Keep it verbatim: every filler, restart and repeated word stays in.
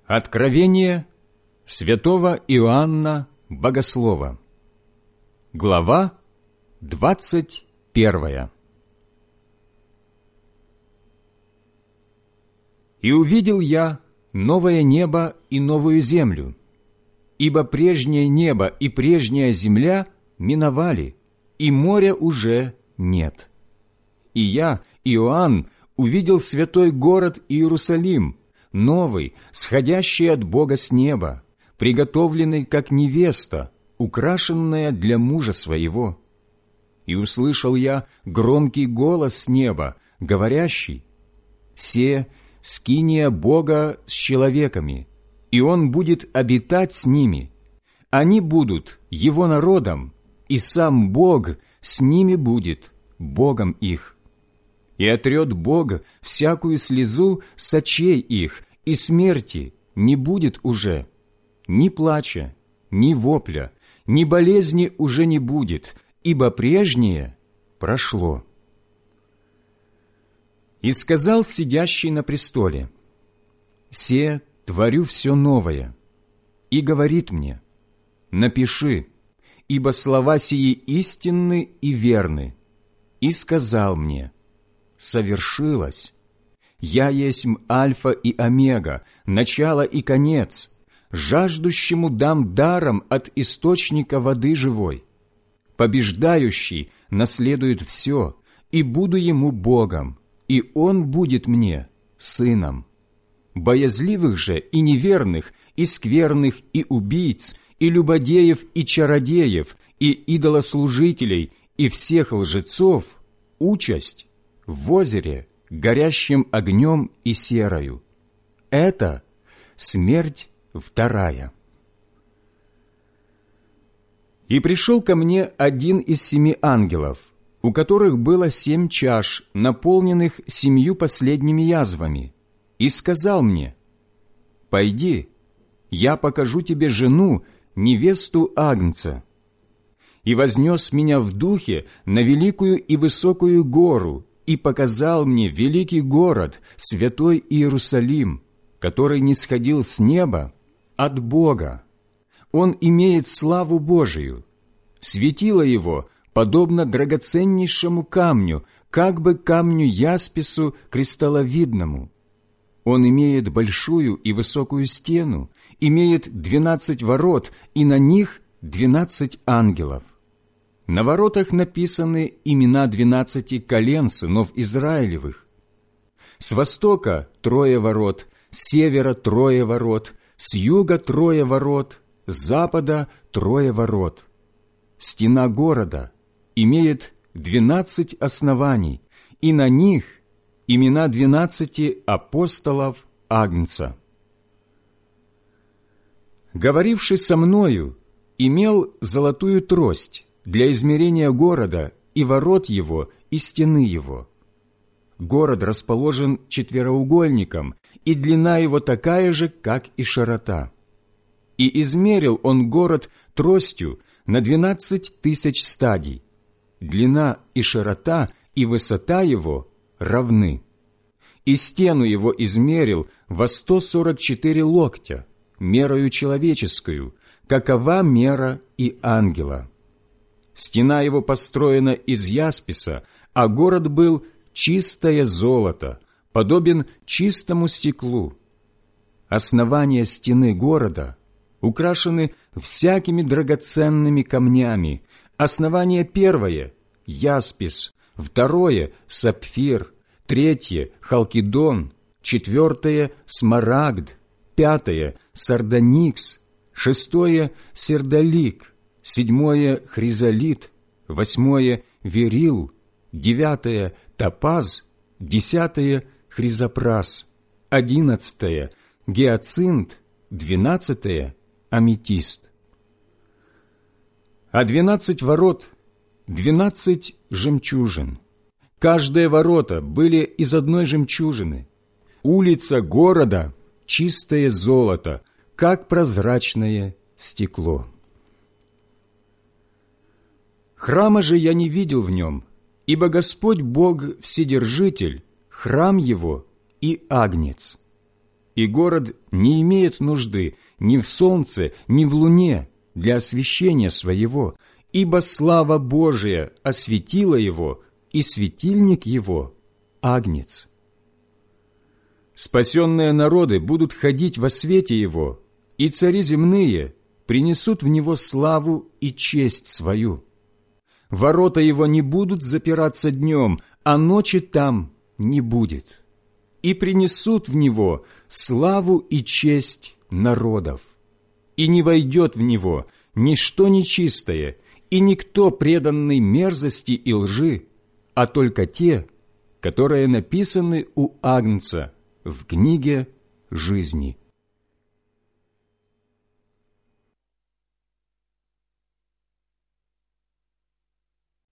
Откровение святого Иоанна Богослова. Глава двадцать первая. «И увидел я новое небо и новую землю, ибо прежнее небо и прежняя земля миновали, и моря уже нет. И я, Иоанн, увидел святой город Иерусалим, новый, сходящий от Бога с неба, приготовленный как невеста, украшенная для мужа своего. И услышал я громкий голос с неба, говорящий: «Се скиния Бога с человеками, и Он будет обитать с ними. Они будут Его народом, и сам Бог с ними будет Богом их. И отрет Бог всякую слезу с очей их, и смерти не будет уже, ни плача, ни вопля, ни болезни уже не будет, ибо прежнее прошло». И сказал сидящий на престоле: «Се творю все новое». И говорит мне: «Напиши, ибо слова сии истинны и верны». И сказал мне: «Совершилось. Я есмь Альфа и Омега, начало и конец. Жаждущему дам даром от источника воды живой. Побеждающий наследует все, и буду ему Богом, и он будет мне сыном. Боязливых же и неверных, и скверных, и убийц, и любодеев, и чародеев, и идолослужителей, и всех лжецов участь в озере, горящим огнем и серою. Это смерть вторая». И пришел ко мне один из семи ангелов, у которых было семь чаш, наполненных семью последними язвами, и сказал мне: «Пойди, я покажу тебе жену, невесту Агнца». И вознес меня в духе на великую и высокую гору, и показал мне великий город, святой Иерусалим, который нисходил с неба от Бога. Он имеет славу Божию. Светило его подобно драгоценнейшему камню, как бы камню яспису кристалловидному. Он имеет большую и высокую стену, имеет двенадцать ворот, и на них двенадцать ангелов. На воротах написаны имена двенадцати колен сынов Израилевых. С востока трое ворот, с севера трое ворот, с юга трое ворот, с запада трое ворот. Стена города имеет двенадцать оснований, и на них имена двенадцати апостолов Агнца. Говоривший со мною имел золотую трость для измерения города и ворот его, и стены его. Город расположен четвероугольником, и длина его такая же, как и широта. И измерил он город тростью на двенадцать тысяч стадий. Длина и широта и высота его равны. И стену его измерил во сто сорок четыре локтя, мерою человеческую, какова мера и ангела. Стена его построена из ясписа, а город был чистое золото, подобен чистому стеклу. Основания стены города украшены всякими драгоценными камнями. Основание первое – яспис, второе – сапфир, третье – халкидон, четвертое – смарагд, пятое – сардоникс, шестое – сердолик, седьмое – хризолит, восьмое – верил, девятое – топаз, десятое – хризопрас, одиннадцатое – гиацинт, двенадцатое – аметист. А двенадцать ворот – двенадцать жемчужин. Каждые ворота были из одной жемчужины. Улица города – чистое золото, как прозрачное стекло. Храма же я не видел в нем, ибо Господь Бог Вседержитель, храм Его и Агнец. и город не имеет нужды ни в солнце, ни в луне для освещения своего, ибо слава Божия осветила его, и светильник его – Агнец. Спасенные народы будут ходить во свете его, и цари земные принесут в него славу и честь свою. Ворота его не будут запираться днем, а ночи там не будет. И принесут в него славу и честь народов. И не войдет в него ничто нечистое, и никто преданный мерзости и лжи, а только те, которые написаны у Агнца в книге жизни.